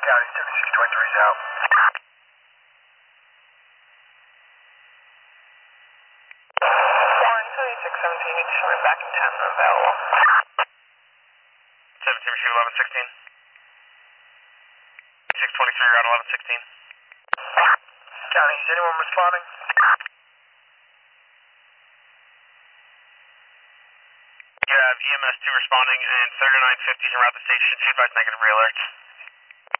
County 7623 is out. Warren 2617, you can show me back in town and available. 17 receive 1116. 623, route 1116. County, is anyone responding? You have EMS 2 responding and 3950s around the station. She advised negative realerts.